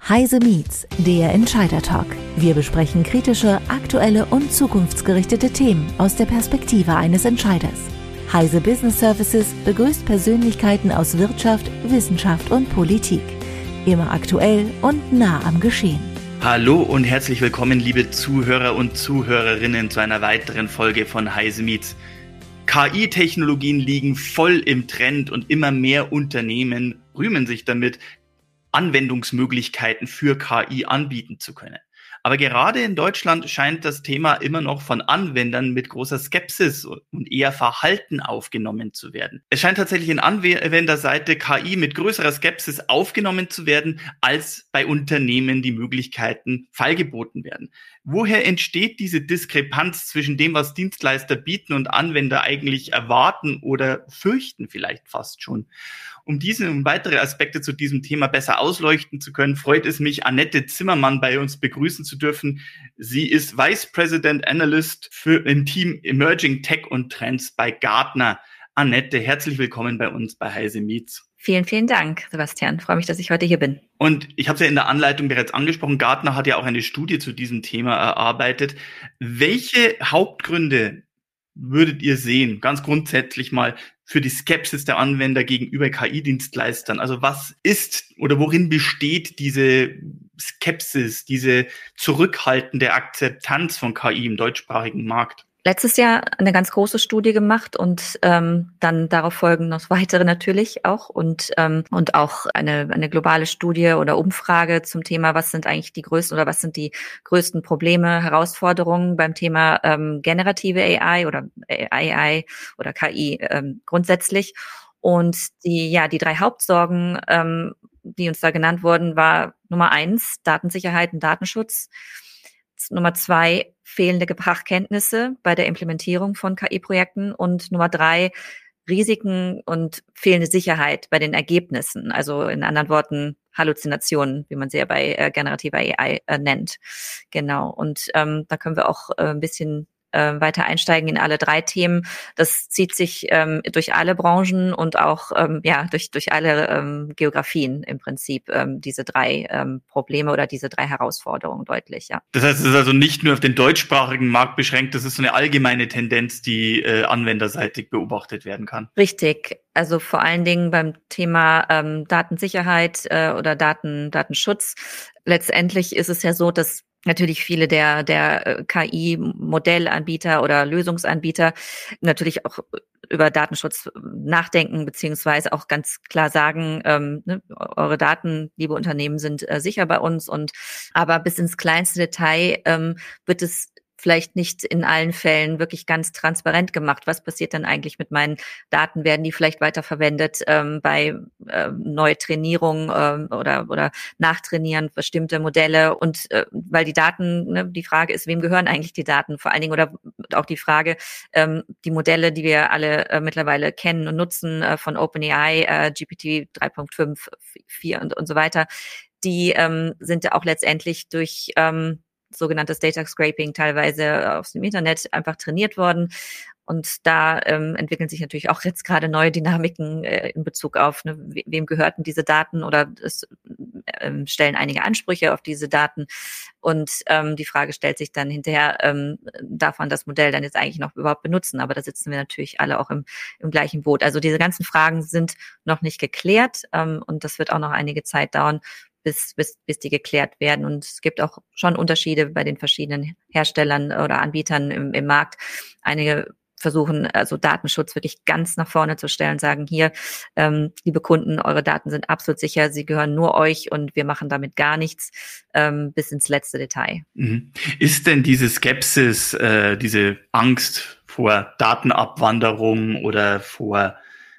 Heise Meets, der Entscheider-Talk. Wir besprechen kritische, aktuelle und zukunftsgerichtete Themen aus der Perspektive eines Entscheiders. Heise Business Services begrüßt Persönlichkeiten aus Wirtschaft, Wissenschaft und Politik. Immer aktuell und nah am Geschehen. Hallo und herzlich willkommen, liebe Zuhörer und Zuhörerinnen, zu einer weiteren Folge von Heise Meets. KI-Technologien liegen voll im Trend und immer mehr Unternehmen rühmen sich damit, Anwendungsmöglichkeiten für KI anbieten zu können. Aber gerade in Deutschland scheint das Thema immer noch von Anwendern mit großer Skepsis und eher Verhalten aufgenommen zu werden. Es scheint tatsächlich in Anwenderseite KI mit größerer Skepsis aufgenommen zu werden, als bei Unternehmen die Möglichkeiten feilgeboten werden. Woher entsteht diese Diskrepanz zwischen dem, was Dienstleister bieten und Anwender eigentlich erwarten oder fürchten vielleicht fast schon? Um diese und weitere Aspekte zu diesem Thema besser ausleuchten zu können, freut es mich, Annette Zimmermann bei uns begrüßen zu dürfen. Sie ist Vice President Analyst im Team Emerging Tech und Trends bei Gartner. Annette, herzlich willkommen bei uns bei Heise Meets. Vielen, vielen Dank, Sebastian. Ich freue mich, dass ich heute hier bin. Und ich habe es ja in der Anleitung bereits angesprochen, Gartner hat ja auch eine Studie zu diesem Thema erarbeitet. Welche Hauptgründe würdet ihr sehen, ganz grundsätzlich mal, für die Skepsis der Anwender gegenüber KI-Dienstleistern? Also was ist oder worin besteht diese Skepsis, diese zurückhaltende Akzeptanz von KI im deutschsprachigen Markt? Letztes Jahr eine ganz große Studie gemacht und dann darauf folgen noch weitere natürlich auch und auch eine globale Studie oder Umfrage zum Thema, was sind eigentlich die größten Probleme, Herausforderungen beim Thema generative AI oder KI grundsätzlich. Und die drei Hauptsorgen, die uns da genannt wurden, war Nummer 1, Datensicherheit und Datenschutz. Nummer 2, fehlende Fachkenntnisse bei der Implementierung von KI-Projekten und Nummer 3, Risiken und fehlende Sicherheit bei den Ergebnissen. Also in anderen Worten Halluzinationen, wie man sie ja bei generativer AI nennt. Genau. Und da können wir auch ein bisschen weiter einsteigen in alle drei Themen. Das zieht sich durch alle Branchen und auch durch alle Geografien im Prinzip diese drei Probleme oder diese drei Herausforderungen deutlich. Ja. Das heißt, es ist also nicht nur auf den deutschsprachigen Markt beschränkt, das ist so eine allgemeine Tendenz, die anwenderseitig beobachtet werden kann. Richtig. Also vor allen Dingen beim Thema Datensicherheit oder Datenschutz. Letztendlich ist es ja so, dass natürlich viele der KI-Modellanbieter oder Lösungsanbieter natürlich auch über Datenschutz nachdenken, beziehungsweise auch ganz klar sagen, eure Daten, liebe Unternehmen, sind sicher bei uns. Aber bis ins kleinste Detail wird es vielleicht nicht in allen Fällen wirklich ganz transparent gemacht. Was passiert dann eigentlich mit meinen Daten? Werden die vielleicht weiterverwendet bei Neutrainierung oder Nachtrainieren bestimmte Modelle? Und weil die Daten, die Frage ist, wem gehören eigentlich die Daten? Vor allen Dingen oder auch die Frage, die Modelle, die wir alle mittlerweile kennen und nutzen von OpenAI, GPT 3.5, 4 und so weiter, die sind ja auch letztendlich durch sogenanntes Data Scraping teilweise aus dem Internet einfach trainiert worden. Und da entwickeln sich natürlich auch jetzt gerade neue Dynamiken in Bezug auf, wem gehörten diese Daten oder es stellen einige Ansprüche auf diese Daten. Und die Frage stellt sich dann hinterher, darf man das Modell dann jetzt eigentlich noch überhaupt benutzen? Aber da sitzen wir natürlich alle auch im gleichen Boot. Also diese ganzen Fragen sind noch nicht geklärt und das wird auch noch einige Zeit dauern, bis die geklärt werden. Und es gibt auch schon Unterschiede bei den verschiedenen Herstellern oder Anbietern im Markt. Einige versuchen, also Datenschutz wirklich ganz nach vorne zu stellen, sagen hier, liebe Kunden, eure Daten sind absolut sicher, sie gehören nur euch und wir machen damit gar nichts, bis ins letzte Detail. Ist denn diese Skepsis, diese Angst vor Datenabwanderung oder vor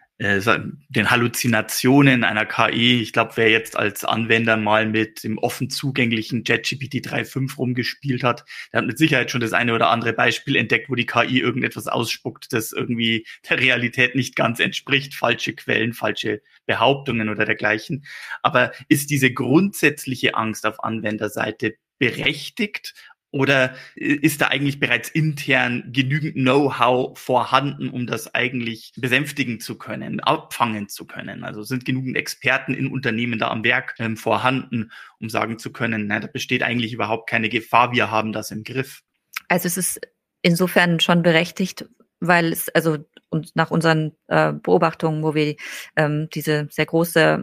den Halluzinationen einer KI. Ich glaube, wer jetzt als Anwender mal mit dem offen zugänglichen ChatGPT 3.5 rumgespielt hat, der hat mit Sicherheit schon das eine oder andere Beispiel entdeckt, wo die KI irgendetwas ausspuckt, das irgendwie der Realität nicht ganz entspricht, falsche Quellen, falsche Behauptungen oder dergleichen. Aber ist diese grundsätzliche Angst auf Anwenderseite berechtigt Oder ist da eigentlich bereits intern genügend Know-how vorhanden, um das eigentlich besänftigen zu können, abfangen zu können? Also sind genügend Experten in Unternehmen da am Werk vorhanden, um sagen zu können, na, da besteht eigentlich überhaupt keine Gefahr, wir haben das im Griff? Also es ist insofern schon berechtigt, weil es also und nach unseren Beobachtungen, wo wir diese sehr große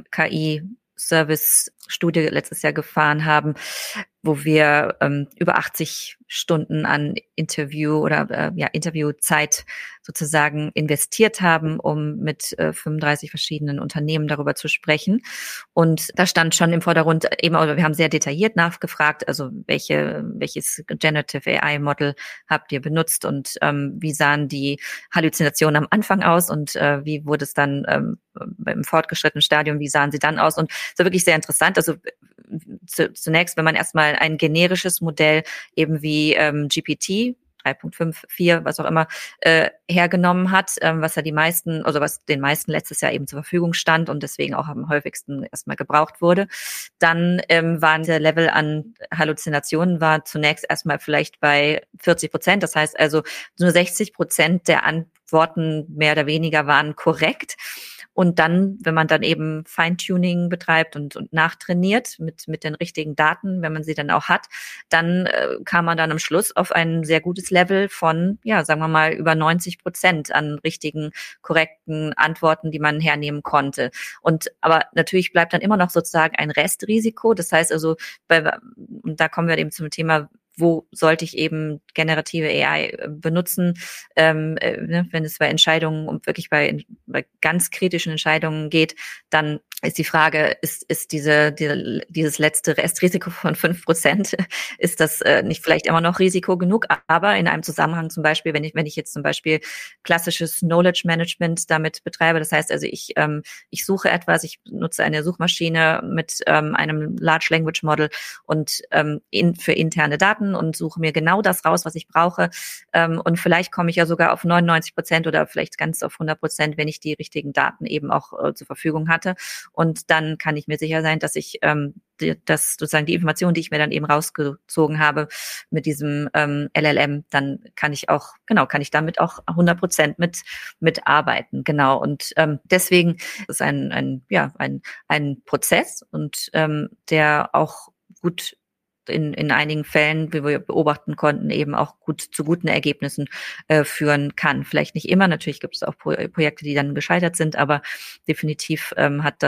KI-Service-Studie letztes Jahr gefahren haben, wo wir über 80 Stunden an Interview oder Interviewzeit sozusagen investiert haben, um mit 35 verschiedenen Unternehmen darüber zu sprechen. Und da stand schon im Vordergrund eben, oder wir haben sehr detailliert nachgefragt, also welches Generative AI Model habt ihr benutzt und wie sahen die Halluzinationen am Anfang aus und wie wurde es dann im fortgeschrittenen Stadium, wie sahen sie dann aus? Und es war wirklich sehr interessant. Also zunächst, wenn man erstmal ein generisches Modell eben wie GPT 3.5, 4, was auch immer, hergenommen hat, was ja die meisten, also was den meisten letztes Jahr eben zur Verfügung stand und deswegen auch am häufigsten erstmal gebraucht wurde. Dann waren der Level an Halluzinationen war zunächst erstmal vielleicht bei 40%. Das heißt also, nur 60% der Antworten mehr oder weniger waren korrekt. Und dann, wenn man dann eben Feintuning betreibt und nachtrainiert mit den richtigen Daten, wenn man sie dann auch hat, dann kam man dann am Schluss auf ein sehr gutes Level von, ja, sagen wir mal, über 90% an richtigen, korrekten Antworten, die man hernehmen konnte. Aber natürlich bleibt dann immer noch sozusagen ein Restrisiko. Das heißt also, und da kommen wir eben zum Thema, wo sollte ich eben generative AI benutzen, wenn es bei Entscheidungen bei ganz kritischen Entscheidungen geht, dann ist die Frage, ist dieses letzte Restrisiko von 5%, ist das nicht vielleicht immer noch Risiko genug? Aber in einem Zusammenhang zum Beispiel, wenn ich jetzt zum Beispiel klassisches Knowledge Management damit betreibe, das heißt also, ich suche etwas, ich nutze eine Suchmaschine mit einem Large Language Model und für interne Daten und suche mir genau das raus, was ich brauche. Und vielleicht komme ich ja sogar auf 99% oder vielleicht ganz auf 100%, wenn ich die richtigen Daten eben auch zur Verfügung hatte. Und dann kann ich mir sicher sein, dass ich das sozusagen die Information, die ich mir dann eben rausgezogen habe mit diesem LLM, dann kann ich damit auch 100% mitarbeiten. Genau. Und deswegen ist ein Prozess und der auch gut in einigen Fällen, wie wir beobachten konnten, eben auch gut zu guten Ergebnissen führen kann. Vielleicht nicht immer, natürlich gibt es auch Projekte, die dann gescheitert sind, aber definitiv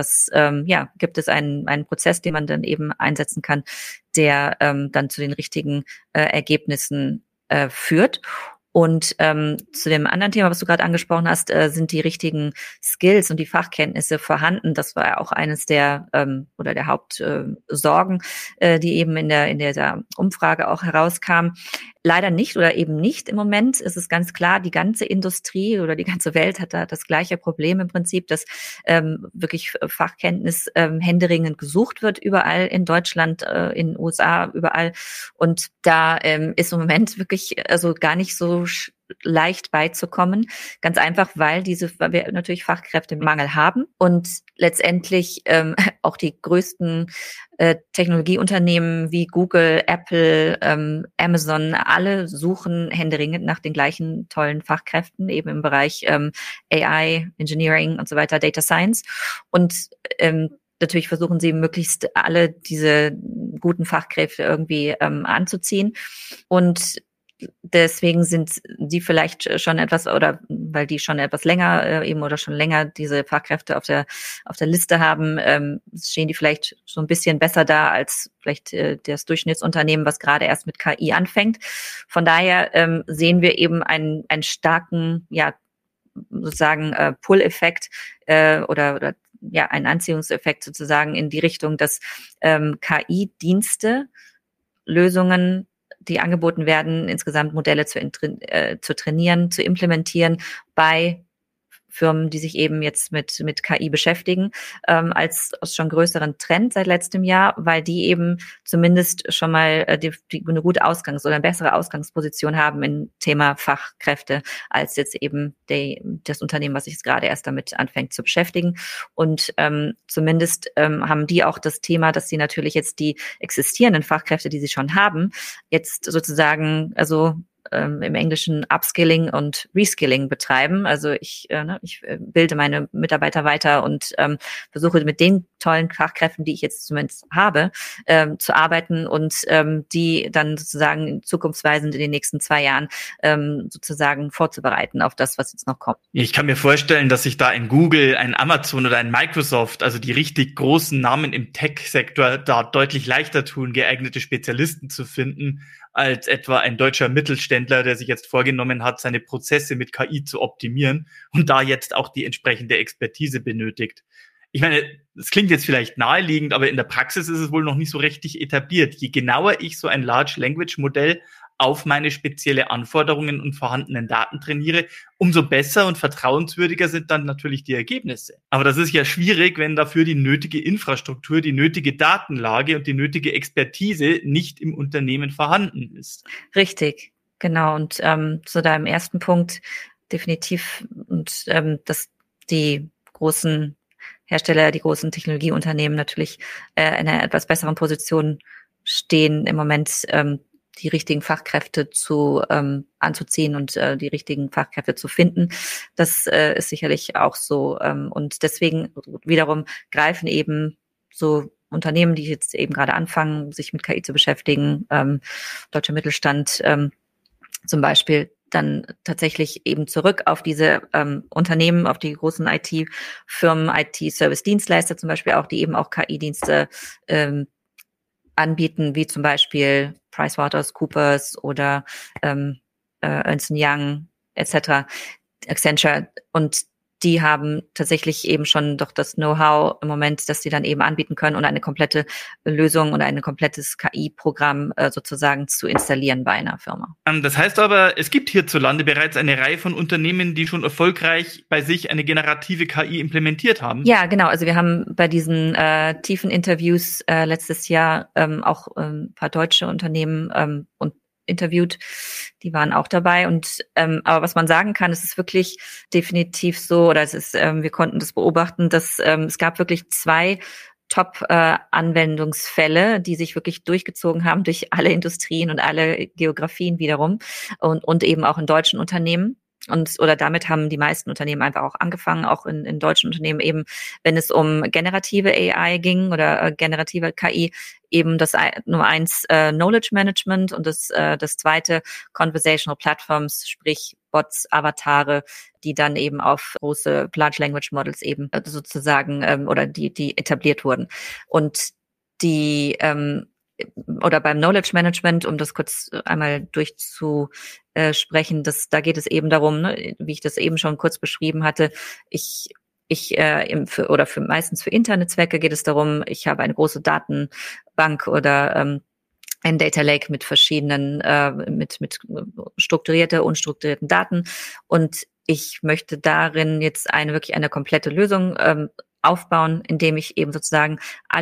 gibt es einen Prozess, den man dann eben einsetzen kann, der dann zu den richtigen Ergebnissen führt. Und zu dem anderen Thema, was du gerade angesprochen hast, sind die richtigen Skills und die Fachkenntnisse vorhanden. Das war ja auch eines der Hauptsorgen, die eben in der Umfrage auch herauskam. Leider nicht oder eben nicht im Moment. Es ist ganz klar, die ganze Industrie oder die ganze Welt hat da das gleiche Problem im Prinzip, dass wirklich Fachkenntnis händeringend gesucht wird, überall in Deutschland, in den USA, überall. Und da ist im Moment wirklich also gar nicht so leicht beizukommen. Ganz einfach, weil wir natürlich Fachkräftemangel haben und letztendlich auch die größten Technologieunternehmen wie Google, Apple, Amazon, alle suchen händeringend nach den gleichen tollen Fachkräften, eben im Bereich AI, Engineering und so weiter, Data Science. Und natürlich versuchen sie möglichst alle diese guten Fachkräfte irgendwie anzuziehen. Und deswegen sind die vielleicht schon etwas, oder weil die schon etwas länger schon länger diese Fachkräfte auf der Liste haben, stehen die vielleicht so ein bisschen besser da als vielleicht das Durchschnittsunternehmen, was gerade erst mit KI anfängt. Von daher sehen wir eben einen starken, sozusagen Pull-Effekt oder einen Anziehungseffekt sozusagen in die Richtung, dass KI-Dienste, Lösungen, die angeboten werden, insgesamt Modelle zu trainieren, zu implementieren bei Firmen, die sich eben jetzt mit KI beschäftigen, als schon größeren Trend seit letztem Jahr, weil die eben zumindest schon mal eine gute oder eine bessere Ausgangsposition haben im Thema Fachkräfte als jetzt eben das Unternehmen, was sich jetzt gerade erst damit anfängt zu beschäftigen. Und zumindest haben die auch das Thema, dass sie natürlich jetzt die existierenden Fachkräfte, die sie schon haben, jetzt sozusagen, also im Englischen Upskilling und Reskilling betreiben. Also ich bilde meine Mitarbeiter weiter und versuche mit den tollen Fachkräften, die ich jetzt zumindest habe, zu arbeiten und die dann sozusagen zukunftsweisend in den nächsten 2 Jahren sozusagen vorzubereiten auf das, was jetzt noch kommt. Ich kann mir vorstellen, dass sich da ein Google, ein Amazon oder ein Microsoft, also die richtig großen Namen im Tech-Sektor, da deutlich leichter tun, geeignete Spezialisten zu finden, als etwa ein deutscher Mittelständler, der sich jetzt vorgenommen hat, seine Prozesse mit KI zu optimieren und da jetzt auch die entsprechende Expertise benötigt. Ich meine, das klingt jetzt vielleicht naheliegend, aber in der Praxis ist es wohl noch nicht so richtig etabliert. Je genauer ich so ein Large Language Modell auf meine spezielle Anforderungen und vorhandenen Daten trainiere, umso besser und vertrauenswürdiger sind dann natürlich die Ergebnisse. Aber das ist ja schwierig, wenn dafür die nötige Infrastruktur, die nötige Datenlage und die nötige Expertise nicht im Unternehmen vorhanden ist. Richtig, genau. Und zu deinem ersten Punkt definitiv, und dass die großen Hersteller, die großen Technologieunternehmen natürlich in einer etwas besseren Position stehen, im Moment die richtigen Fachkräfte anzuziehen und die richtigen Fachkräfte zu finden. Das ist sicherlich auch so. Und deswegen wiederum greifen eben so Unternehmen, die jetzt eben gerade anfangen, sich mit KI zu beschäftigen, deutscher Mittelstand zum Beispiel, dann tatsächlich eben zurück auf diese Unternehmen, auf die großen IT-Firmen, IT-Service-Dienstleister zum Beispiel auch, die eben auch KI-Dienste anbieten, wie zum Beispiel PricewaterhouseCoopers oder Ernst & Young etc., Accenture, und die haben tatsächlich eben schon doch das Know-how im Moment, dass sie dann eben anbieten können und eine komplette Lösung und ein komplettes KI-Programm sozusagen zu installieren bei einer Firma. Das heißt aber, es gibt hierzulande bereits eine Reihe von Unternehmen, die schon erfolgreich bei sich eine generative KI implementiert haben. Ja, genau. Also wir haben bei diesen tiefen Interviews letztes Jahr auch ein paar deutsche Unternehmen und interviewt, die waren auch dabei, und aber was man sagen kann, es ist wirklich definitiv so, oder es ist, wir konnten das beobachten, dass es gab wirklich 2 Top-Anwendungsfälle, die sich wirklich durchgezogen haben durch alle Industrien und alle Geografien wiederum und eben auch in deutschen Unternehmen. Oder damit haben die meisten Unternehmen einfach auch angefangen, auch in deutschen Unternehmen eben, wenn es um generative AI ging oder generative KI, eben das Nummer 1 Knowledge Management und das zweite Conversational Platforms, sprich Bots, Avatare, die dann eben auf große Large Language Models eben sozusagen oder die etabliert wurden. Und die oder beim Knowledge Management, um das kurz einmal durchzusprechen, da geht es eben darum, ne, wie ich das eben schon kurz beschrieben hatte, meistens für interne Zwecke geht es darum, ich habe eine große Datenbank oder ein Data Lake mit verschiedenen, mit strukturierten, unstrukturierten Daten, und ich möchte darin jetzt wirklich eine komplette Lösung aufbauen, indem ich eben sozusagen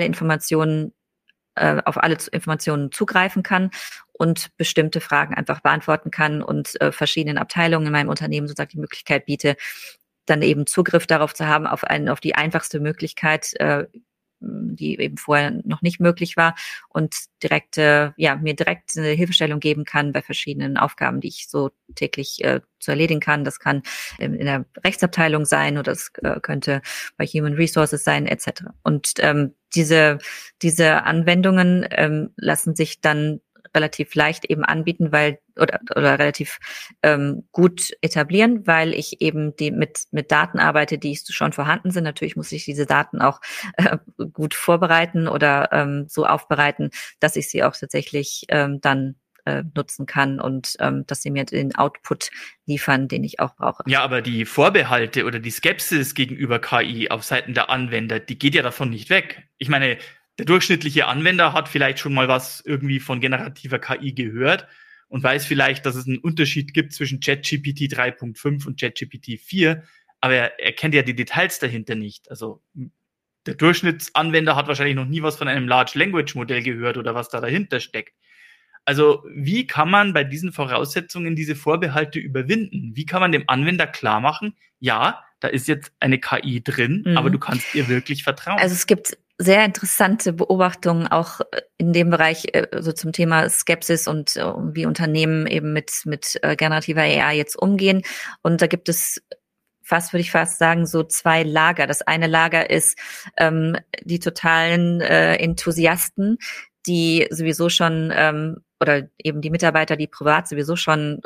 auf alle Informationen zugreifen kann und bestimmte Fragen einfach beantworten kann und verschiedenen Abteilungen in meinem Unternehmen sozusagen die Möglichkeit biete, dann eben Zugriff darauf zu haben, auf die einfachste Möglichkeit, die eben vorher noch nicht möglich war, und mir direkt eine Hilfestellung geben kann bei verschiedenen Aufgaben, die ich so täglich zu erledigen kann. Das kann in der Rechtsabteilung sein oder das könnte bei Human Resources sein, etc. Und diese Anwendungen lassen sich dann relativ leicht eben anbieten, oder relativ gut etablieren, weil ich eben mit Daten arbeite, die schon vorhanden sind. Natürlich muss ich diese Daten auch gut vorbereiten oder so aufbereiten, dass ich sie auch tatsächlich dann nutzen kann und dass sie mir den Output liefern, den ich auch brauche. Ja, aber die Vorbehalte oder die Skepsis gegenüber KI auf Seiten der Anwender, die geht ja davon nicht weg. Ich meine, der durchschnittliche Anwender hat vielleicht schon mal was irgendwie von generativer KI gehört und weiß vielleicht, dass es einen Unterschied gibt zwischen ChatGPT 3.5 und ChatGPT 4. aber er kennt ja die Details dahinter nicht. Also der Durchschnittsanwender hat wahrscheinlich noch nie was von einem Large Language Modell gehört oder was da dahinter steckt. Also wie kann man bei diesen Voraussetzungen diese Vorbehalte überwinden? Wie kann man dem Anwender klar machen, ja, da ist jetzt eine KI drin, aber du kannst ihr wirklich vertrauen? Also es gibt sehr interessante Beobachtungen auch in dem Bereich, so zum Thema Skepsis und wie Unternehmen eben mit generativer AI jetzt umgehen. Und da gibt es würde ich fast sagen, so zwei Lager. Das eine Lager ist die totalen Enthusiasten, die sowieso schon oder eben die Mitarbeiter, die privat sowieso schon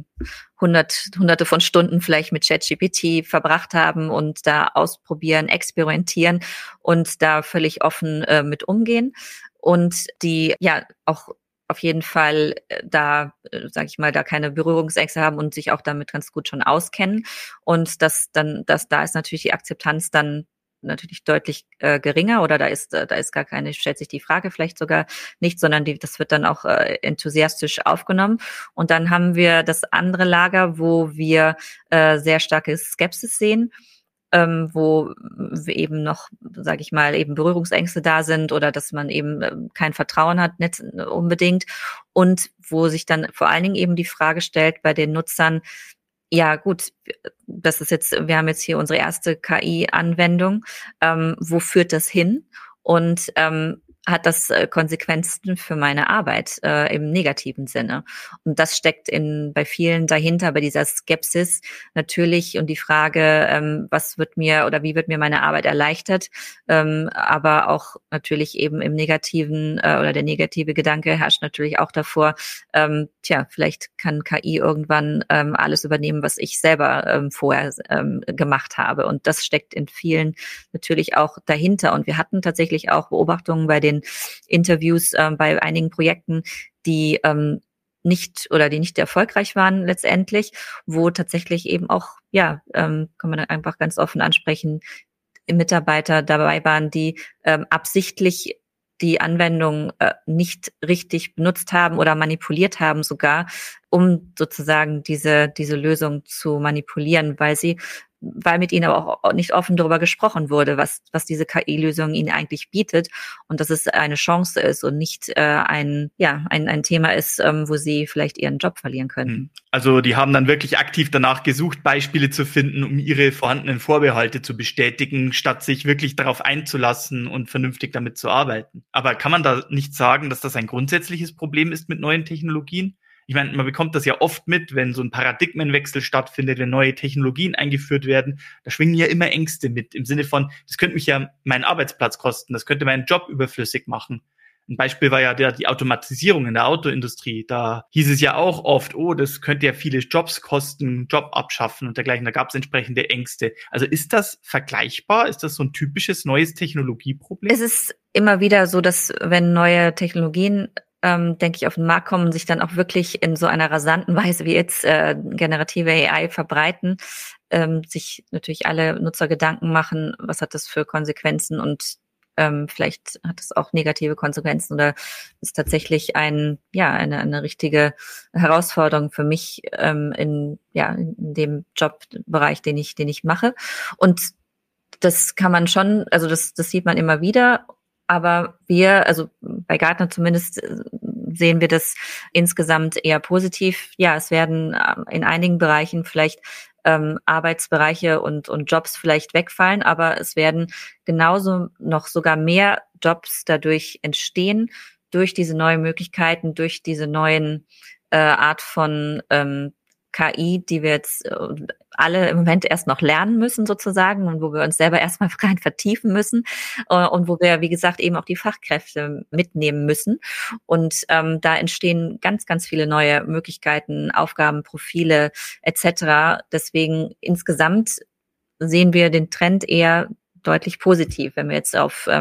hunderte von Stunden vielleicht mit ChatGPT verbracht haben und da ausprobieren, experimentieren und da völlig offen mit umgehen und die ja auch auf jeden Fall da, sage ich mal, da keine Berührungsängste haben und sich auch damit ganz gut schon auskennen. Und da ist natürlich die Akzeptanz dann natürlich deutlich geringer oder da ist gar keine, stellt sich die Frage vielleicht sogar nicht, sondern das wird dann auch enthusiastisch aufgenommen. Und dann haben wir das andere Lager, wo wir sehr starke Skepsis sehen, wo eben noch, sage ich mal, eben Berührungsängste da sind oder dass man eben kein Vertrauen hat, nicht unbedingt. Und wo sich dann vor allen Dingen eben die Frage stellt bei den Nutzern, ja gut, wir haben jetzt hier unsere erste KI-Anwendung, wo führt das hin? Und hat das Konsequenzen für meine Arbeit im negativen Sinne. Und das steckt bei vielen dahinter, bei dieser Skepsis natürlich und die Frage, was wird mir oder wie wird mir meine Arbeit erleichtert, aber auch natürlich eben im negativen oder der negative Gedanke herrscht natürlich auch davor, vielleicht kann KI irgendwann alles übernehmen, was ich selber vorher gemacht habe. Und das steckt in vielen natürlich auch dahinter. Und wir hatten tatsächlich auch Beobachtungen bei den Interviews bei einigen Projekten, die nicht erfolgreich waren letztendlich, wo tatsächlich eben auch, kann man dann einfach ganz offen ansprechen, Mitarbeiter dabei waren, die absichtlich die Anwendung nicht richtig benutzt haben oder manipuliert haben sogar, um sozusagen diese Lösung zu manipulieren, weil mit ihnen aber auch nicht offen darüber gesprochen wurde, was diese KI-Lösung ihnen eigentlich bietet und dass es eine Chance ist und nicht ein Thema ist, wo sie vielleicht ihren Job verlieren könnten. Also die haben dann wirklich aktiv danach gesucht, Beispiele zu finden, um ihre vorhandenen Vorbehalte zu bestätigen, statt sich wirklich darauf einzulassen und vernünftig damit zu arbeiten. Aber kann man da nicht sagen, dass das ein grundsätzliches Problem ist mit neuen Technologien? Ich meine, man bekommt das ja oft mit, wenn so ein Paradigmenwechsel stattfindet, wenn neue Technologien eingeführt werden, da schwingen ja immer Ängste mit, im Sinne von, das könnte mich ja meinen Arbeitsplatz kosten, das könnte meinen Job überflüssig machen. Ein Beispiel war ja die Automatisierung in der Autoindustrie. Da hieß es ja auch oft, das könnte ja viele Jobs kosten, Job abschaffen und dergleichen. Da gab es entsprechende Ängste. Also ist das vergleichbar? Ist das so ein typisches neues Technologieproblem? Es ist immer wieder so, dass wenn neue Technologien denke ich, auf den Markt kommen und sich dann auch wirklich in so einer rasanten Weise wie jetzt generative AI verbreiten, sich natürlich alle Nutzer Gedanken machen, was hat das für Konsequenzen und vielleicht hat es auch negative Konsequenzen oder ist tatsächlich eine richtige Herausforderung für mich in dem Jobbereich, den ich mache. Und das kann man schon, also das sieht man immer wieder. Aber also bei Gartner zumindest sehen wir das insgesamt eher positiv. Ja, es werden in einigen Bereichen vielleicht Arbeitsbereiche und Jobs vielleicht wegfallen, aber es werden genauso noch sogar mehr Jobs dadurch entstehen, durch diese neuen Möglichkeiten, durch diese neuen Art von KI, die wir jetzt alle im Moment erst noch lernen müssen sozusagen und wo wir uns selber erstmal rein vertiefen müssen und wo wir, wie gesagt, eben auch die Fachkräfte mitnehmen müssen. Und da entstehen ganz, ganz viele neue Möglichkeiten, Aufgaben, Profile etc. Deswegen insgesamt sehen wir den Trend eher deutlich positiv, wenn wir jetzt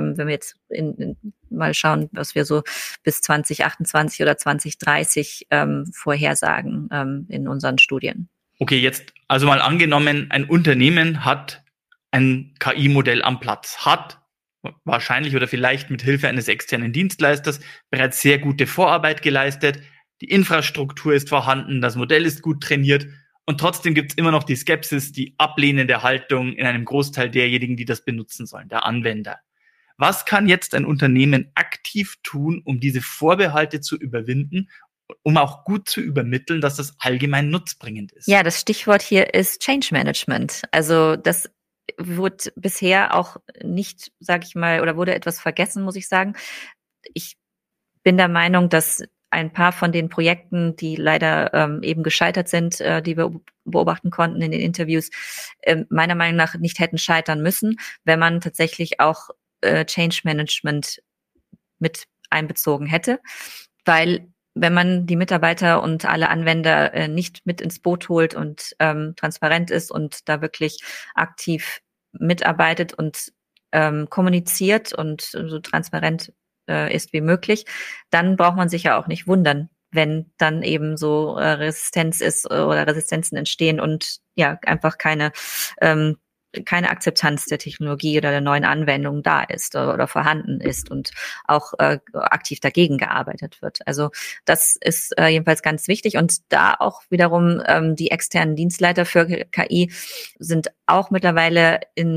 mal schauen, was wir so bis 2028 oder 2030 vorhersagen in unseren Studien. Okay, jetzt also mal angenommen, ein Unternehmen hat ein KI-Modell am Platz, hat wahrscheinlich oder vielleicht mit Hilfe eines externen Dienstleisters bereits sehr gute Vorarbeit geleistet, die Infrastruktur ist vorhanden, das Modell ist gut trainiert Und trotzdem gibt es immer noch die Skepsis, die ablehnende Haltung in einem Großteil derjenigen, die das benutzen sollen, der Anwender. Was kann jetzt ein Unternehmen aktiv tun, um diese Vorbehalte zu überwinden, um auch gut zu übermitteln, dass das allgemein nutzbringend ist? Ja, das Stichwort hier ist Change Management. Also das wurde bisher auch nicht, sage ich mal, oder wurde etwas vergessen, muss ich sagen. Ich bin der Meinung, dass ein paar von den Projekten, die leider eben gescheitert sind, die wir beobachten konnten in den Interviews, meiner Meinung nach nicht hätten scheitern müssen, wenn man tatsächlich auch Change Management mit einbezogen hätte. Weil wenn man die Mitarbeiter und alle Anwender nicht mit ins Boot holt und transparent ist und da wirklich aktiv mitarbeitet und kommuniziert und so transparent ist wie möglich, dann braucht man sich ja auch nicht wundern, wenn dann eben so Resistenz ist oder Resistenzen entstehen und ja einfach keine Akzeptanz der Technologie oder der neuen Anwendung da ist oder vorhanden ist und auch aktiv dagegen gearbeitet wird. Also das ist jedenfalls ganz wichtig und da auch wiederum die externen Dienstleiter für KI sind auch mittlerweile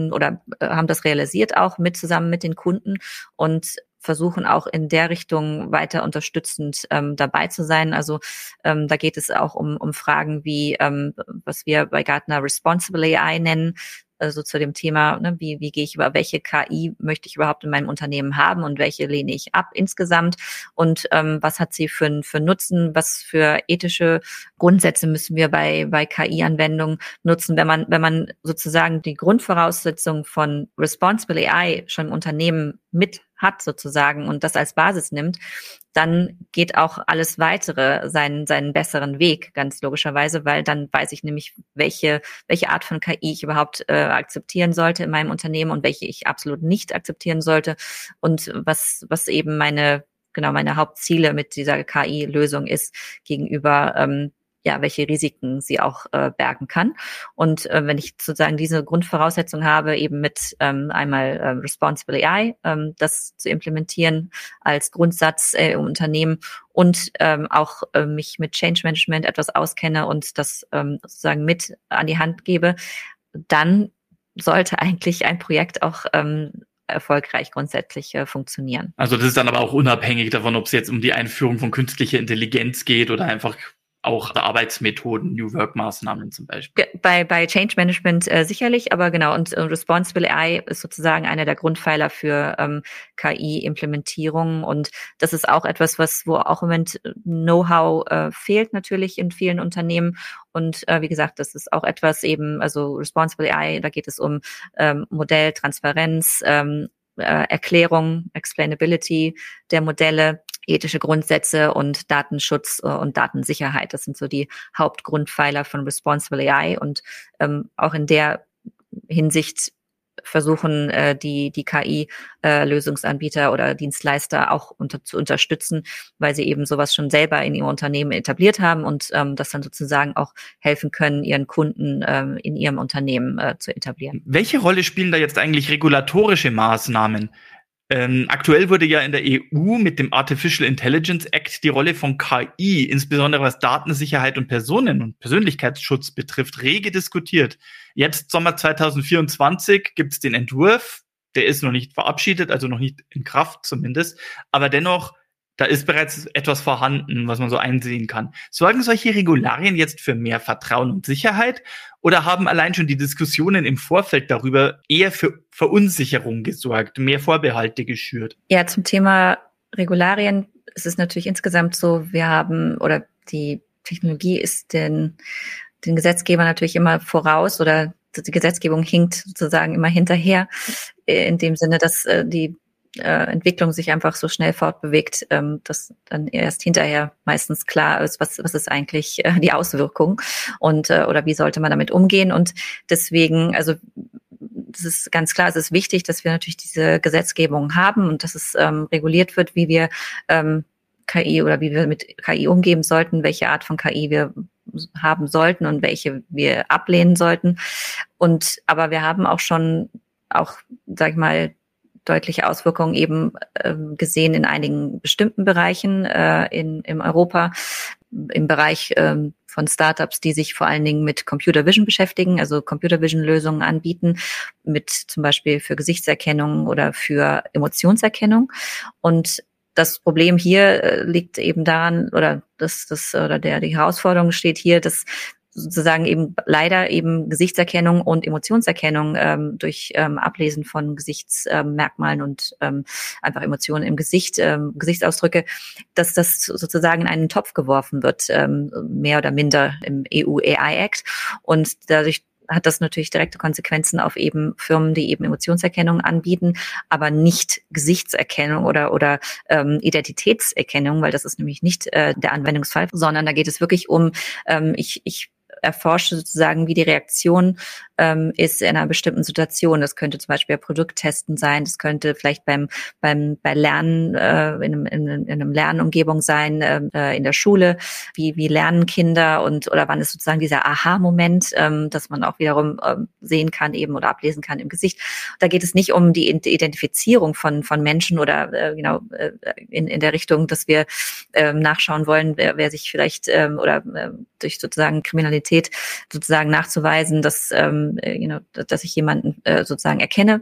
haben das realisiert auch zusammen mit den Kunden und versuchen auch in der Richtung weiter unterstützend dabei zu sein. Also da geht es auch um Fragen wie, was wir bei Gartner Responsible AI nennen, also zu dem Thema, ne, wie gehe ich welche KI möchte ich überhaupt in meinem Unternehmen haben und welche lehne ich ab insgesamt und was hat sie für Nutzen, was für ethische Grundsätze müssen wir bei KI-Anwendungen nutzen, wenn man sozusagen die Grundvoraussetzung von Responsible AI schon im Unternehmen mit hat sozusagen und das als Basis nimmt, dann geht auch alles weitere seinen besseren Weg, ganz logischerweise, weil dann weiß ich nämlich, welche Art von KI ich überhaupt akzeptieren sollte in meinem Unternehmen und welche ich absolut nicht akzeptieren sollte und was eben meine Hauptziele mit dieser KI-Lösung ist gegenüber welche Risiken sie auch bergen kann. Und wenn ich sozusagen diese Grundvoraussetzung habe, eben mit einmal Responsible AI, das zu implementieren als Grundsatz im Unternehmen und auch mich mit Change Management etwas auskenne und das sozusagen mit an die Hand gebe, dann sollte eigentlich ein Projekt auch erfolgreich grundsätzlich funktionieren. Also das ist dann aber auch unabhängig davon, ob es jetzt um die Einführung von künstlicher Intelligenz geht oder einfach auch Arbeitsmethoden, New Work-Maßnahmen zum Beispiel. Bei Change Management sicherlich, aber genau, und Responsible AI ist sozusagen einer der Grundpfeiler für KI-Implementierung und das ist auch etwas, wo auch im Moment Know-how fehlt natürlich in vielen Unternehmen und wie gesagt, das ist auch etwas eben, also Responsible AI, da geht es um Modell, Transparenz, Erklärung, Explainability der Modelle, ethische Grundsätze und Datenschutz und Datensicherheit. Das sind so die Hauptgrundpfeiler von Responsible AI und auch in der Hinsicht versuchen die KI-Lösungsanbieter oder Dienstleister auch zu unterstützen, weil sie eben sowas schon selber in ihrem Unternehmen etabliert haben und das dann sozusagen auch helfen können, ihren Kunden in ihrem Unternehmen zu etablieren. Welche Rolle spielen da jetzt eigentlich regulatorische Maßnahmen? Aktuell wurde ja in der EU mit dem Artificial Intelligence Act die Rolle von KI, insbesondere was Datensicherheit und und Persönlichkeitsschutz betrifft, rege diskutiert. Jetzt Sommer 2024 gibt es den Entwurf, der ist noch nicht verabschiedet, also noch nicht in Kraft zumindest, aber dennoch, da ist bereits etwas vorhanden, was man so einsehen kann. Sorgen solche Regularien jetzt für mehr Vertrauen und Sicherheit oder haben allein schon die Diskussionen im Vorfeld darüber eher für Verunsicherung gesorgt, mehr Vorbehalte geschürt? Ja, zum Thema Regularien ist es natürlich insgesamt so, die Technologie ist den Gesetzgeber natürlich immer voraus oder die Gesetzgebung hinkt sozusagen immer hinterher, in dem Sinne, dass die Entwicklung sich einfach so schnell fortbewegt, dass dann erst hinterher meistens klar ist, was ist eigentlich die Auswirkung und oder wie sollte man damit umgehen. Und deswegen, also das ist ganz klar, es ist wichtig, dass wir natürlich diese Gesetzgebung haben und dass es reguliert wird, wie wir KI oder wie wir mit KI umgehen sollten, welche Art von KI wir haben sollten und welche wir ablehnen sollten. Aber wir haben auch schon, sag ich mal, deutliche Auswirkungen eben gesehen in einigen bestimmten Bereichen in Europa. im Bereich von Startups, die sich vor allen Dingen mit Computer Vision beschäftigen, also Computer Vision Lösungen anbieten, mit zum Beispiel für Gesichtserkennung oder für Emotionserkennung. Und das Problem hier liegt eben daran, oder die Herausforderung steht hier, dass sozusagen eben leider eben Gesichtserkennung und Emotionserkennung durch Ablesen von Gesichtsmerkmalen und einfach Emotionen im Gesicht, Gesichtsausdrücke, dass das sozusagen in einen Topf geworfen wird, mehr oder minder im EU AI Act. Und dadurch hat das natürlich direkte Konsequenzen auf eben Firmen, die eben Emotionserkennung anbieten, aber nicht Gesichtserkennung oder Identitätserkennung, weil das ist nämlich nicht der Anwendungsfall, sondern da geht es wirklich um, ich erforsche sozusagen, wie die Reaktion ist in einer bestimmten Situation. Das könnte zum Beispiel Produkttesten sein, das könnte vielleicht bei Lernen in einem Lernumgebung sein, in der Schule, wie lernen Kinder oder wann ist sozusagen dieser Aha-Moment, dass man auch wiederum sehen kann eben oder ablesen kann im Gesicht. Da geht es nicht um die Identifizierung von Menschen oder in der Richtung, dass wir nachschauen wollen, wer sich vielleicht durch sozusagen Kriminalität sozusagen nachzuweisen, dass ich jemanden sozusagen erkenne.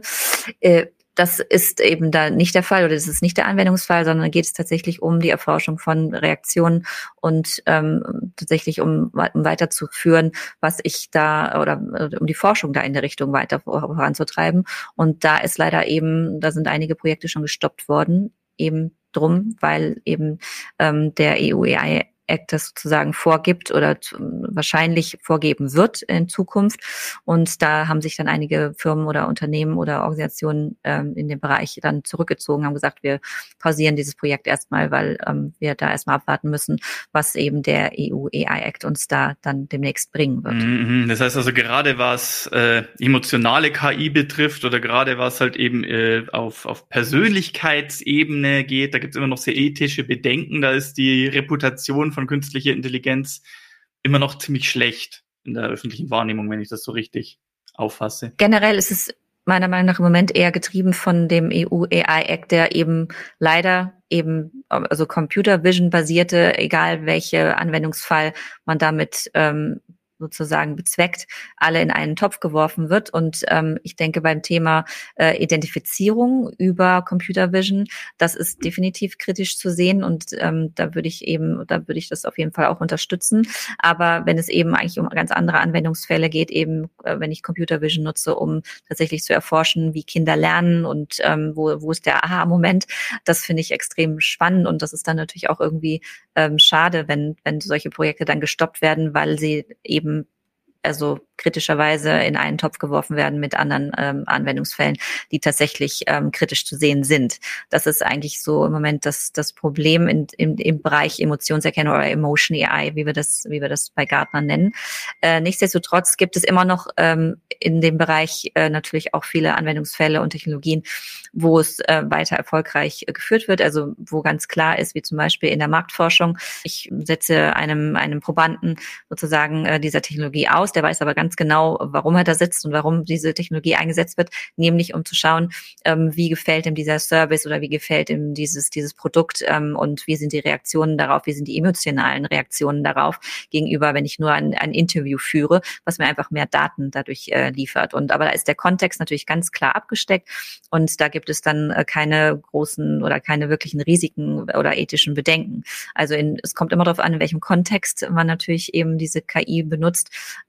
Das ist eben da nicht der Fall oder das ist nicht der Anwendungsfall, sondern geht es tatsächlich um die Erforschung von Reaktionen und tatsächlich um weiterzuführen, was ich da oder um die Forschung da in der Richtung weiter voranzutreiben. Und da ist leider eben, da sind einige Projekte schon gestoppt worden, eben drum, weil eben der EU AI Act das sozusagen vorgibt oder wahrscheinlich vorgeben wird in Zukunft. Und da haben sich dann einige Firmen oder Unternehmen oder Organisationen in dem Bereich dann zurückgezogen, haben gesagt, wir pausieren dieses Projekt erstmal, weil wir da erstmal abwarten müssen, was eben der EU AI Act uns da dann demnächst bringen wird. Das heißt also gerade was emotionale KI betrifft oder gerade was halt eben auf Persönlichkeitsebene geht, da gibt es immer noch sehr ethische Bedenken, da ist die Reputation von künstlicher Intelligenz immer noch ziemlich schlecht in der öffentlichen Wahrnehmung, wenn ich das so richtig auffasse. Generell ist es meiner Meinung nach im Moment eher getrieben von dem EU AI Act, der eben leider eben, also Computer Vision basierte, egal welche Anwendungsfall man damit sozusagen bezweckt, alle in einen Topf geworfen wird. Und ich denke beim Thema Identifizierung über Computer Vision, das ist definitiv kritisch zu sehen und da würde ich das auf jeden Fall auch unterstützen. Aber wenn es eben eigentlich um ganz andere Anwendungsfälle geht, eben wenn ich Computer Vision nutze, um tatsächlich zu erforschen, wie Kinder lernen und wo ist der Aha-Moment, das finde ich extrem spannend und das ist dann natürlich auch irgendwie schade, wenn solche Projekte dann gestoppt werden, weil sie eben also kritischerweise in einen Topf geworfen werden mit anderen Anwendungsfällen, die tatsächlich kritisch zu sehen sind. Das ist eigentlich so im Moment das Problem im Bereich Emotionserkennung oder Emotion AI, wie wir das bei Gartner nennen. Nichtsdestotrotz gibt es immer noch in dem Bereich natürlich auch viele Anwendungsfälle und Technologien, wo es weiter erfolgreich geführt wird, also wo ganz klar ist, wie zum Beispiel in der Marktforschung, ich setze einem Probanden sozusagen dieser Technologie aus, der weiß aber ganz genau, warum er da sitzt und warum diese Technologie eingesetzt wird, nämlich um zu schauen, wie gefällt ihm dieser Service oder wie gefällt ihm dieses Produkt und wie sind die Reaktionen darauf, wie sind die emotionalen Reaktionen darauf gegenüber, wenn ich nur ein Interview führe, was mir einfach mehr Daten dadurch liefert. Aber da ist der Kontext natürlich ganz klar abgesteckt und da gibt es dann keine großen oder keine wirklichen Risiken oder ethischen Bedenken. Also es kommt immer darauf an, in welchem Kontext man natürlich eben diese KI benutzt.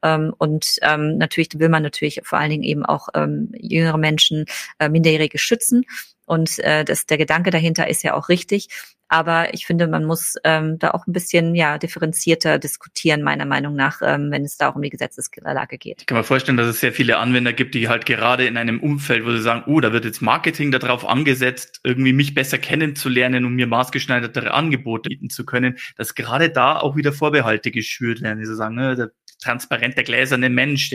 Und natürlich will man natürlich vor allen Dingen eben auch jüngere Menschen, Minderjährige schützen. Und der Gedanke dahinter ist ja auch richtig. Aber ich finde, man muss da auch ein bisschen differenzierter diskutieren, meiner Meinung nach, wenn es da auch um die Gesetzeslage geht. Ich kann mir vorstellen, dass es sehr viele Anwender gibt, die halt gerade in einem Umfeld, wo sie sagen, da wird jetzt Marketing darauf angesetzt, irgendwie mich besser kennenzulernen, um mir maßgeschneidertere Angebote bieten zu können, dass gerade da auch wieder Vorbehalte geschürt werden. Die so sagen, der transparente, gläserne Mensch,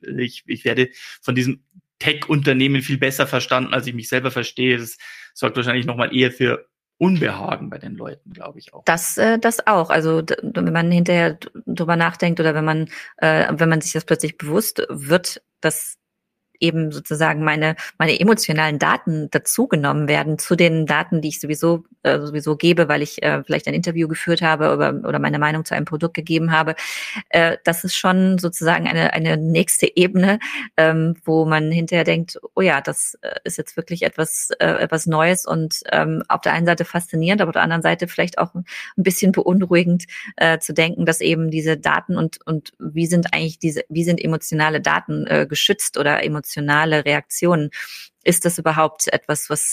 ich werde von diesem Tech-Unternehmen viel besser verstanden, als ich mich selber verstehe. Das sorgt wahrscheinlich nochmal eher für Unbehagen bei den Leuten, glaube ich auch. Das auch. Also wenn man hinterher drüber nachdenkt oder wenn man sich das plötzlich bewusst wird, dass eben sozusagen meine emotionalen Daten dazugenommen werden zu den Daten, die ich sowieso gebe, weil ich vielleicht ein Interview geführt habe oder meine Meinung zu einem Produkt gegeben habe. Das ist schon sozusagen eine nächste Ebene, wo man hinterher denkt, oh ja, das ist jetzt wirklich etwas Neues und auf der einen Seite faszinierend, aber auf der anderen Seite vielleicht auch ein bisschen beunruhigend zu denken, dass eben diese Daten und wie sind emotionale Daten geschützt oder emotionale Reaktionen? Ist das überhaupt etwas, was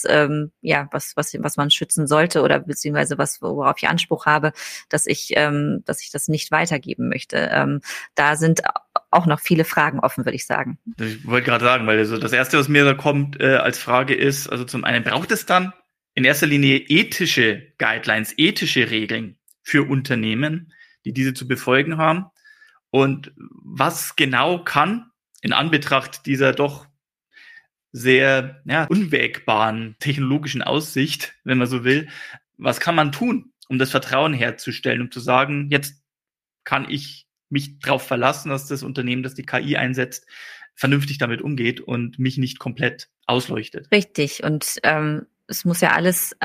man schützen sollte oder beziehungsweise worauf ich Anspruch habe, dass ich das nicht weitergeben möchte? Da sind auch noch viele Fragen offen, würde ich sagen. Ich wollte gerade sagen, weil also das Erste, was mir da kommt als Frage ist, also zum einen braucht es dann in erster Linie ethische Guidelines, ethische Regeln für Unternehmen, die diese zu befolgen haben. Und was genau kann in Anbetracht dieser doch sehr unwägbaren technologischen Aussicht, wenn man so will, was kann man tun, um das Vertrauen herzustellen, um zu sagen, jetzt kann ich mich darauf verlassen, dass das Unternehmen, das die KI einsetzt, vernünftig damit umgeht und mich nicht komplett ausleuchtet. Richtig. Und es muss ja alles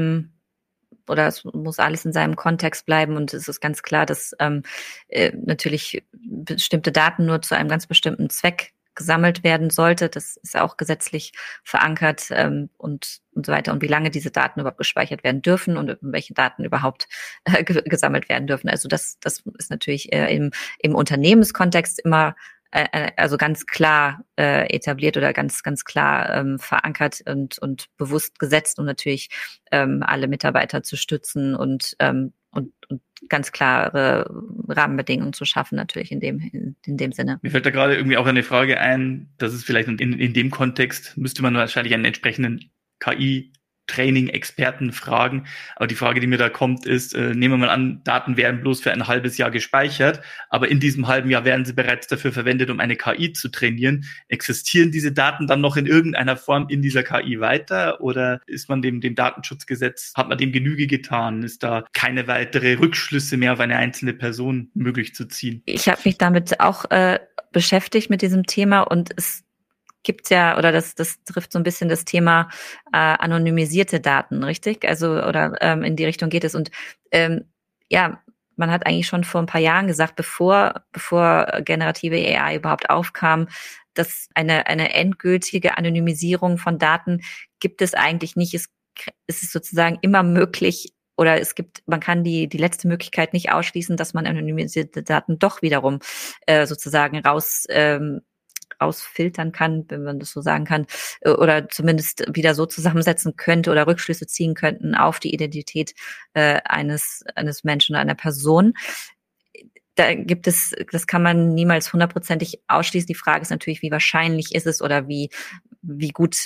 es muss alles in seinem Kontext bleiben und es ist ganz klar, dass natürlich bestimmte Daten nur zu einem ganz bestimmten Zweck gesammelt werden sollte. Das ist auch gesetzlich verankert und so weiter. Und wie lange diese Daten überhaupt gespeichert werden dürfen und welche Daten überhaupt gesammelt werden dürfen. Also das ist natürlich im Unternehmenskontext immer also ganz klar etabliert oder ganz klar verankert und bewusst gesetzt, um natürlich alle Mitarbeiter zu stützen und ganz klare Rahmenbedingungen zu schaffen, natürlich in dem Sinne. Mir fällt da gerade irgendwie auch eine Frage ein, dass es vielleicht in dem Kontext müsste man wahrscheinlich einen entsprechenden KI-Training-Experten fragen. Aber die Frage, die mir da kommt, ist, nehmen wir mal an, Daten werden bloß für ein halbes Jahr gespeichert, aber in diesem halben Jahr werden sie bereits dafür verwendet, um eine KI zu trainieren. Existieren diese Daten dann noch in irgendeiner Form in dieser KI weiter oder ist man dem Datenschutzgesetz, hat man dem Genüge getan? Ist da keine weitere Rückschlüsse mehr auf eine einzelne Person möglich zu ziehen? Ich habe mich damit auch beschäftigt mit diesem Thema und es gibt ja, oder das trifft so ein bisschen das Thema anonymisierte Daten, richtig? Also, oder in die Richtung geht es. Und man hat eigentlich schon vor ein paar Jahren gesagt, bevor generative AI überhaupt aufkam, dass eine endgültige Anonymisierung von Daten gibt es eigentlich nicht. Es ist sozusagen immer möglich, oder man kann die letzte Möglichkeit nicht ausschließen, dass man anonymisierte Daten doch wiederum sozusagen rausfiltern kann, wenn man das so sagen kann, oder zumindest wieder so zusammensetzen könnte oder Rückschlüsse ziehen könnten auf die Identität eines Menschen oder einer Person. Das kann man niemals hundertprozentig ausschließen. Die Frage ist natürlich, wie wahrscheinlich ist es oder wie gut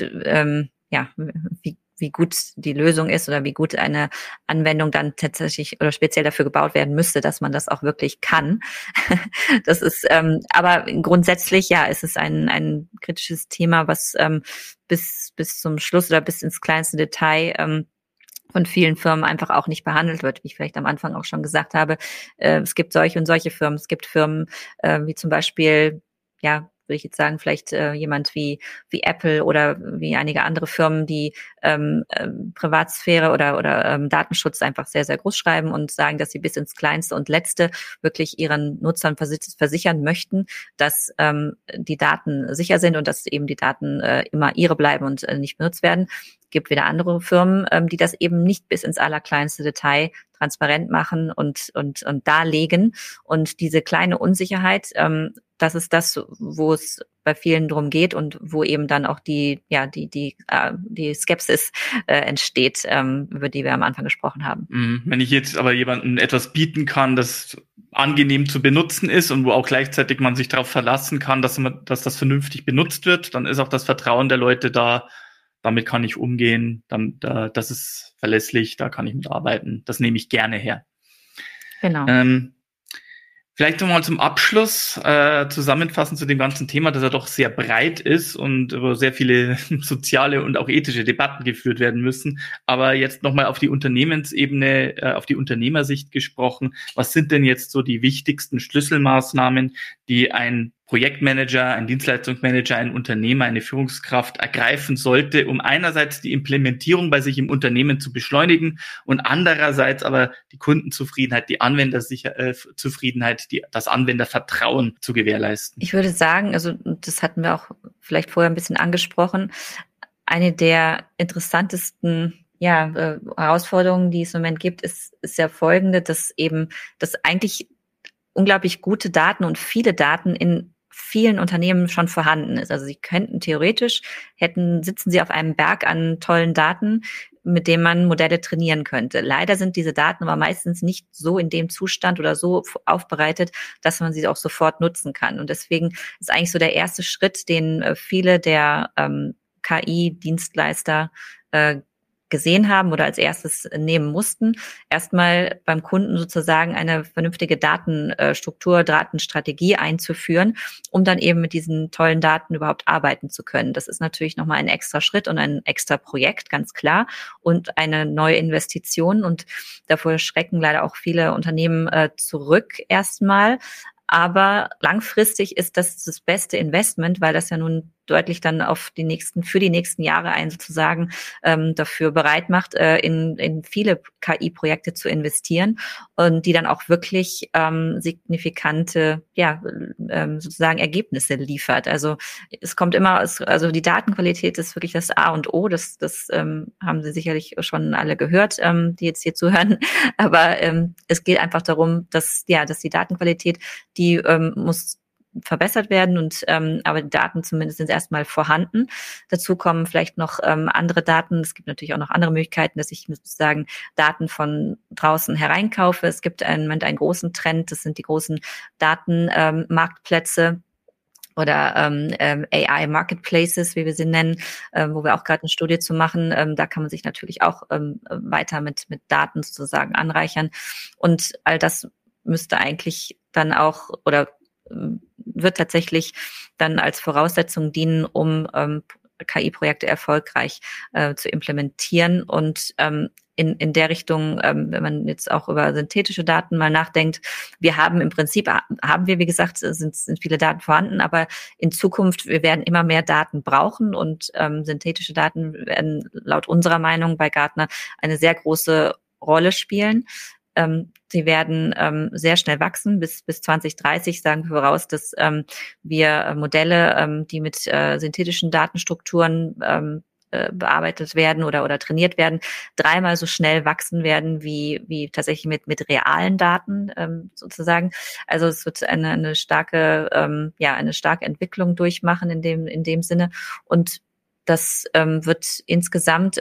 wie gut die Lösung ist oder wie gut eine Anwendung dann tatsächlich oder speziell dafür gebaut werden müsste, dass man das auch wirklich kann. Das ist, aber grundsätzlich, ja, ist es ein kritisches Thema, was bis zum Schluss oder bis ins kleinste Detail von vielen Firmen einfach auch nicht behandelt wird, wie ich vielleicht am Anfang auch schon gesagt habe. Es gibt solche und solche Firmen. Es gibt Firmen wie zum Beispiel, würde ich jetzt sagen, vielleicht jemand wie Apple oder wie einige andere Firmen, die Privatsphäre oder Datenschutz einfach sehr, sehr groß schreiben und sagen, dass sie bis ins Kleinste und Letzte wirklich ihren Nutzern versichern möchten, dass die Daten sicher sind und dass eben die Daten immer ihre bleiben und nicht benutzt werden. Es gibt wieder andere Firmen, die das eben nicht bis ins allerkleinste Detail transparent machen und darlegen. Und diese kleine Unsicherheit, das ist das, wo es bei vielen drum geht und wo eben dann auch die Skepsis entsteht, über die wir am Anfang gesprochen haben. Wenn ich jetzt aber jemandem etwas bieten kann, das angenehm zu benutzen ist und wo auch gleichzeitig man sich darauf verlassen kann, dass das vernünftig benutzt wird, dann ist auch das Vertrauen der Leute da. Damit kann ich umgehen, das ist verlässlich, da kann ich mitarbeiten. Das nehme ich gerne her. Genau. Vielleicht nochmal zum Abschluss zusammenfassen zu dem ganzen Thema, das ja doch sehr breit ist und wo sehr viele soziale und auch ethische Debatten geführt werden müssen. Aber jetzt nochmal auf die Unternehmensebene, auf die Unternehmersicht gesprochen. Was sind denn jetzt so die wichtigsten Schlüsselmaßnahmen, die ein Projektmanager, ein Dienstleistungsmanager, ein Unternehmer, eine Führungskraft ergreifen sollte, um einerseits die Implementierung bei sich im Unternehmen zu beschleunigen und andererseits aber die Kundenzufriedenheit, die Anwenderzufriedenheit, das Anwendervertrauen zu gewährleisten? Ich würde sagen, also das hatten wir auch vielleicht vorher ein bisschen angesprochen, eine der interessantesten Herausforderungen, die es im Moment gibt, ist ja folgende, dass eigentlich unglaublich gute Daten und viele Daten in vielen Unternehmen schon vorhanden ist. Also sie könnten sitzen sie auf einem Berg an tollen Daten, mit dem man Modelle trainieren könnte. Leider sind diese Daten aber meistens nicht so in dem Zustand oder so aufbereitet, dass man sie auch sofort nutzen kann. Und deswegen ist eigentlich so der erste Schritt, den viele der KI-Dienstleister gesehen haben oder als erstes nehmen mussten, erstmal beim Kunden sozusagen eine vernünftige Datenstruktur, Datenstrategie einzuführen, um dann eben mit diesen tollen Daten überhaupt arbeiten zu können. Das ist natürlich nochmal ein extra Schritt und ein extra Projekt, ganz klar, und eine neue Investition. Und davor schrecken leider auch viele Unternehmen zurück erstmal. Aber langfristig ist das beste Investment, weil das ja nun deutlich dann für die nächsten Jahre einen sozusagen dafür bereit macht, in viele KI-Projekte zu investieren und die dann auch wirklich signifikante sozusagen Ergebnisse liefert. Also es kommt immer, also die Datenqualität ist wirklich das A und O. Das haben Sie sicherlich schon alle gehört, die jetzt hier zuhören. Aber es geht einfach darum, dass die Datenqualität, die muss verbessert werden aber die Daten zumindest sind erstmal vorhanden. Dazu kommen vielleicht noch andere Daten. Es gibt natürlich auch noch andere Möglichkeiten, dass ich sozusagen Daten von draußen hereinkaufe. Es gibt im Moment einen großen Trend, das sind die großen Datenmarktplätze oder AI Marketplaces, wie wir sie nennen, wo wir auch gerade eine Studie zu machen. Da kann man sich natürlich auch weiter mit Daten sozusagen anreichern. Und all das müsste eigentlich dann auch oder wird tatsächlich dann als Voraussetzung dienen, um KI-Projekte erfolgreich zu implementieren. Und in der Richtung, wenn man jetzt auch über synthetische Daten mal nachdenkt, wie gesagt, sind viele Daten vorhanden, aber in Zukunft, wir werden immer mehr Daten brauchen und synthetische Daten werden laut unserer Meinung bei Gartner eine sehr große Rolle spielen. Sie werden sehr schnell wachsen. Bis 2030 sagen wir voraus, dass wir Modelle, die mit synthetischen Datenstrukturen bearbeitet werden oder trainiert werden, 3-mal so schnell wachsen werden wie tatsächlich mit realen Daten sozusagen. Also es wird eine starke Entwicklung durchmachen in dem Sinne. Und das wird insgesamt,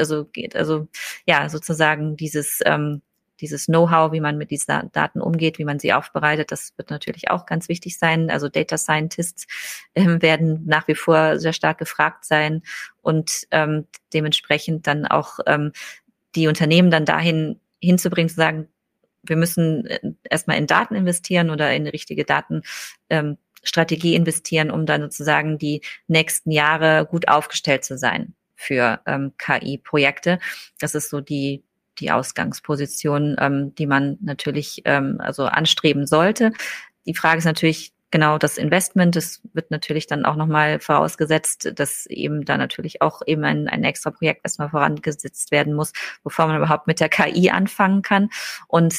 sozusagen dieses Know-how, wie man mit diesen Daten umgeht, wie man sie aufbereitet, das wird natürlich auch ganz wichtig sein. Also Data Scientists werden nach wie vor sehr stark gefragt sein und dementsprechend dann auch die Unternehmen dann dahin hinzubringen, zu sagen, wir müssen erstmal in Daten investieren oder in eine richtige Datenstrategie investieren, um dann sozusagen die nächsten Jahre gut aufgestellt zu sein für KI-Projekte. Das ist so die Ausgangsposition, die man natürlich anstreben sollte. Die Frage ist natürlich genau das Investment. Das wird natürlich dann auch nochmal vorausgesetzt, dass eben da natürlich auch eben ein extra Projekt erstmal vorangesetzt werden muss, bevor man überhaupt mit der KI anfangen kann. Und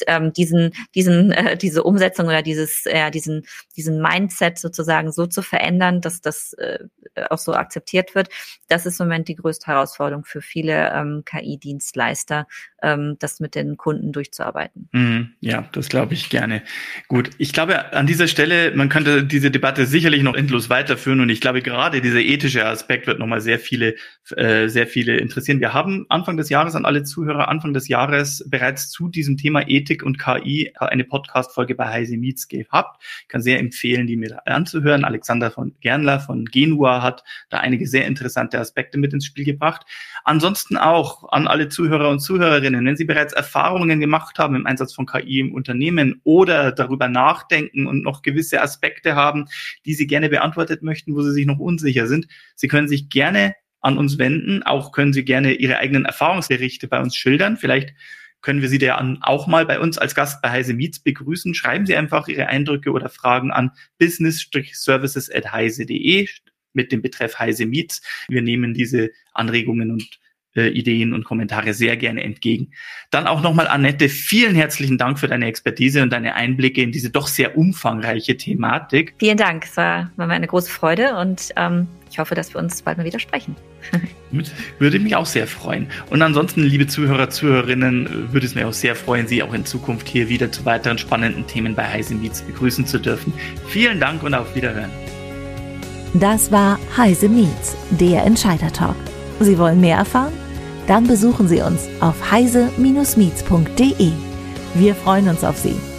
diese Umsetzung oder diesen Mindset sozusagen so zu verändern, dass das auch so akzeptiert wird, das ist im Moment die größte Herausforderung für viele KI-Dienstleister, das mit den Kunden durchzuarbeiten. Ja, das glaube ich gerne. Gut, ich glaube an dieser Stelle, man könnte diese Debatte sicherlich noch endlos weiterführen und ich glaube gerade dieser ethische Aspekt wird nochmal sehr viele interessieren. Wir haben Anfang des Jahres bereits zu diesem Thema Ethik und KI eine Podcast-Folge bei Heise Meets gehabt. Ich kann sehr empfehlen, die mir anzuhören. Alexander von Gernler von Genua hat da einige sehr interessante Aspekte mit ins Spiel gebracht. Ansonsten auch an alle Zuhörer und Zuhörerinnen, wenn Sie bereits Erfahrungen gemacht haben im Einsatz von KI im Unternehmen oder darüber nachdenken und noch gewisse Aspekte haben, die Sie gerne beantwortet möchten, wo Sie sich noch unsicher sind, Sie können sich gerne an uns wenden. Auch können Sie gerne Ihre eigenen Erfahrungsberichte bei uns schildern. Vielleicht können wir Sie dann auch mal bei uns als Gast bei Heise Meets begrüßen. Schreiben Sie einfach Ihre Eindrücke oder Fragen an business-services@heise.de mit dem Betreff Heise Meets. Wir nehmen diese Anregungen und Ideen und Kommentare sehr gerne entgegen. Dann auch nochmal, Annette, vielen herzlichen Dank für deine Expertise und deine Einblicke in diese doch sehr umfangreiche Thematik. Vielen Dank, es war mir eine große Freude und ich hoffe, dass wir uns bald mal wieder sprechen. Würde mich auch sehr freuen. Und ansonsten, liebe Zuhörer, Zuhörerinnen, würde es mir auch sehr freuen, Sie auch in Zukunft hier wieder zu weiteren spannenden Themen bei Heise Meets begrüßen zu dürfen. Vielen Dank und auf Wiederhören. Das war Heise Meets, der Entscheider-Talk. Sie wollen mehr erfahren? Dann besuchen Sie uns auf heise-meets.de. Wir freuen uns auf Sie.